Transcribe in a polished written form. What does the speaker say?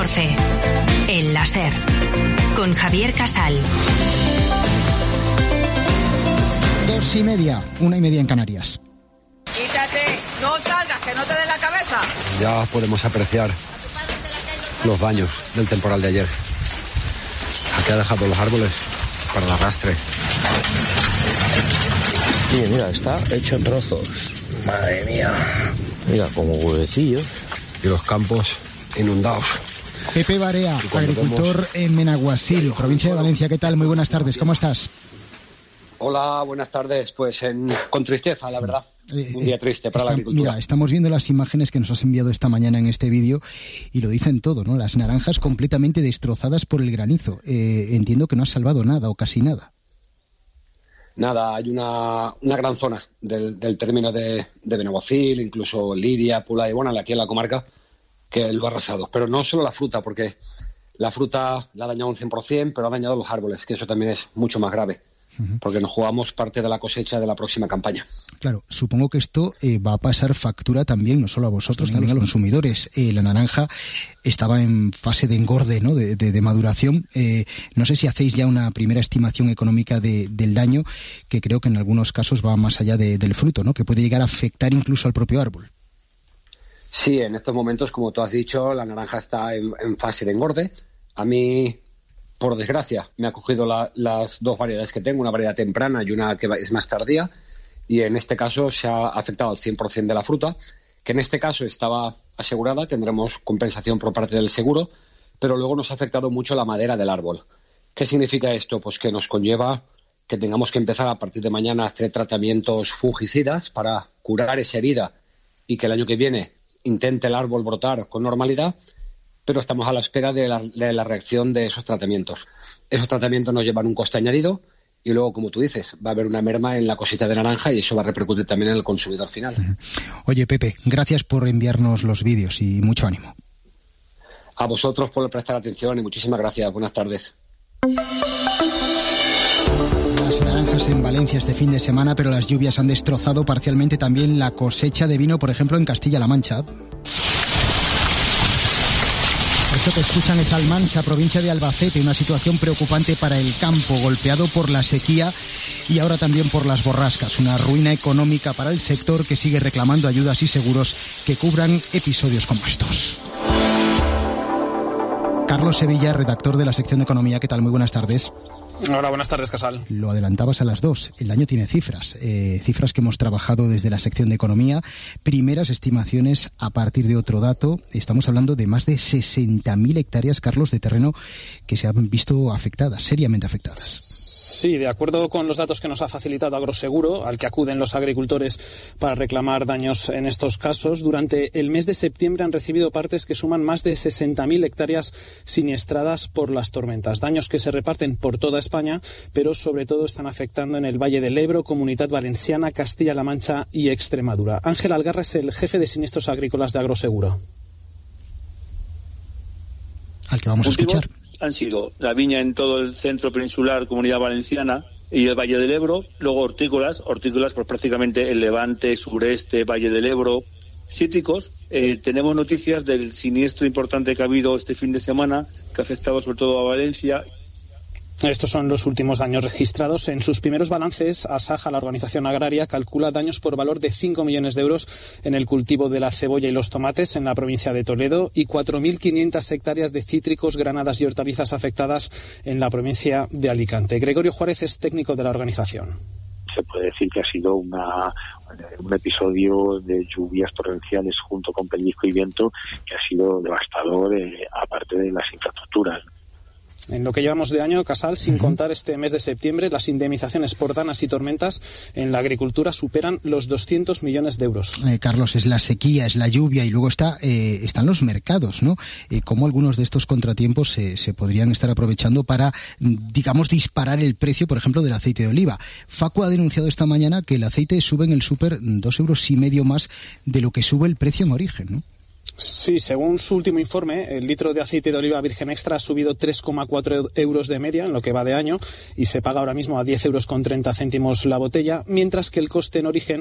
14. El láser. Con Javier Casal. 2:30, 1:30 en Canarias. Quítate, no salgas, que no te dé la cabeza. Ya podemos apreciar los daños del temporal de ayer. Aquí ha dejado los árboles para el arrastre. Mira, está hecho trozos. Madre mía. Mira, como huevecillos. Y los campos inundados. Pepe Barea, agricultor en Benaguasil, provincia de Valencia. ¿Qué tal? Muy buenas tardes, ¿cómo estás? Hola, buenas tardes. Pues con tristeza, la verdad. Un día triste para la agricultura. Mira, estamos viendo las imágenes que nos has enviado esta mañana en este vídeo y lo dicen todo, ¿no? Las naranjas completamente destrozadas por el granizo. Entiendo que no has salvado nada o casi nada. Nada, hay una gran zona del término de Benaguacil, incluso Liria, Pula y bueno, aquí en la comarca, que lo ha arrasado. Pero no solo la fruta, porque la fruta la ha dañado un 100%, pero ha dañado los árboles, que eso también es mucho más grave, porque nos jugamos parte de la cosecha de la próxima campaña. Claro, supongo que esto va a pasar factura también, no solo a vosotros, también a los consumidores. La naranja estaba en fase de engorde, ¿no? de maduración. No sé si hacéis ya una primera estimación económica del daño, que creo que en algunos casos va más allá del fruto, ¿no? Que puede llegar a afectar incluso al propio árbol. Sí, en estos momentos, como tú has dicho, la naranja está en fase de engorde. A mí, por desgracia, me ha cogido las dos variedades que tengo, una variedad temprana y una que es más tardía, y en este caso se ha afectado al 100% de la fruta, que en este caso estaba asegurada, tendremos compensación por parte del seguro, pero luego nos ha afectado mucho la madera del árbol. ¿Qué significa esto? Pues que nos conlleva que tengamos que empezar a partir de mañana a hacer tratamientos fungicidas para curar esa herida y que el año que viene intente el árbol brotar con normalidad, pero estamos a la espera de la reacción de esos tratamientos. Esos tratamientos nos llevan un coste añadido y luego, como tú dices, va a haber una merma en la cosecha de naranja y eso va a repercutir también en el consumidor final. Oye, Pepe, gracias por enviarnos los vídeos y mucho ánimo. A vosotros por prestar atención y muchísimas gracias. Buenas tardes. Las naranjas en Valencia este fin de semana, pero las lluvias han destrozado parcialmente también la cosecha de vino, por ejemplo, en Castilla-La Mancha. Esto que escuchan es Almansa, provincia de Albacete, una situación preocupante para el campo, golpeado por la sequía y ahora también por las borrascas. Una ruina económica para el sector que sigue reclamando ayudas y seguros que cubran episodios como estos. Carlos Sevilla, redactor de la sección de Economía. ¿Qué tal? Muy buenas tardes. Hola, buenas tardes, Casal. Lo adelantabas a las 2. El año tiene cifras que hemos trabajado desde la sección de Economía. Primeras estimaciones a partir de otro dato. Estamos hablando de más de 60.000 hectáreas, Carlos, de terreno que se han visto afectadas, seriamente afectadas. Sí, de acuerdo con los datos que nos ha facilitado Agroseguro, al que acuden los agricultores para reclamar daños en estos casos, durante el mes de septiembre han recibido partes que suman más de 60.000 hectáreas siniestradas por las tormentas. Daños que se reparten por toda España, pero sobre todo están afectando en el Valle del Ebro, Comunidad Valenciana, Castilla-La Mancha y Extremadura. Ángel Algarra es el jefe de siniestros agrícolas de Agroseguro. Al que vamos a escuchar. Han sido la viña en todo el centro peninsular, Comunidad Valenciana y el Valle del Ebro, luego hortícolas pues prácticamente el Levante, Sureste, Valle del Ebro, cítricos. Tenemos noticias del siniestro importante que ha habido este fin de semana, que ha afectado sobre todo a Valencia. Estos son los últimos daños registrados. En sus primeros balances, Asaja, la organización agraria, calcula daños por valor de 5 millones de euros en el cultivo de la cebolla y los tomates en la provincia de Toledo y 4.500 hectáreas de cítricos, granadas y hortalizas afectadas en la provincia de Alicante. Gregorio Juárez es técnico de la organización. Se puede decir que ha sido un episodio de lluvias torrenciales junto con pellizco y viento que ha sido devastador, aparte de las infraestructuras. En lo que llevamos de año, Casal, sin contar este mes de septiembre, las indemnizaciones por danas y tormentas en la agricultura superan los 200 millones de euros. Carlos, es la sequía, es la lluvia y luego están los mercados, ¿no? ¿Cómo algunos de estos contratiempos se podrían estar aprovechando para, digamos, disparar el precio, por ejemplo, del aceite de oliva? Facu ha denunciado esta mañana que el aceite sube en el súper 2,5 euros más de lo que sube el precio en origen, ¿no? Sí, según su último informe, el litro de aceite de oliva virgen extra ha subido 3,4 euros de media en lo que va de año y se paga ahora mismo a 10,30 euros la botella, mientras que el coste en origen